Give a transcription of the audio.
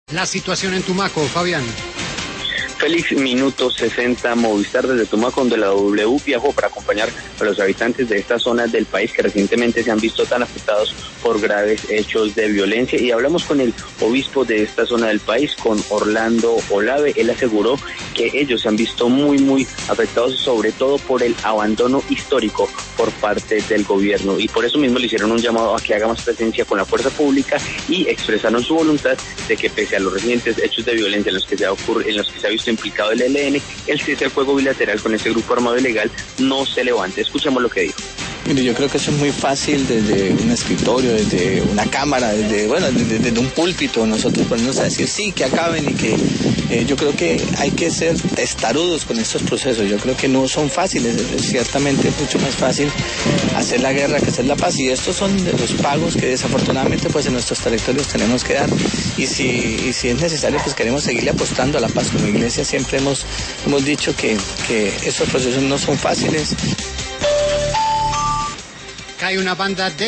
La situación en Tumaco, Fabián. Félix, minuto 60, Movistar desde Tumaco, donde la W viajó para acompañar a los habitantes de estas zonas del país que recientemente se han visto tan afectados por graves hechos de violencia. Y hablamos con el obispo de esta zona del país, con Orlando Olave. Él aseguró que ellos se han visto muy afectados, sobre todo por el abandono histórico por parte del gobierno. Y por eso mismo le hicieron un llamado a que haga más presencia con la fuerza pública y expresaron su voluntad de que pese a los recientes hechos de violencia en los que se ha visto implicado el ELN, el cese al fuego bilateral con este grupo armado ilegal no se levante. Escuchemos lo que dijo. Mire, yo creo que eso es muy fácil desde un escritorio, desde una cámara, desde un púlpito, nosotros ponernos a decir sí, que acaben y que yo creo que hay que ser testarudos con estos procesos. Yo creo que no son fáciles, ciertamente es mucho más fácil hacer la guerra que hacer la paz, y estos son de los pagos que desafortunadamente pues en nuestros territorios tenemos que dar, y si es necesario pues queremos seguirle apostando a la paz. Como iglesia siempre hemos dicho que esos procesos no son fáciles. Cae una banda de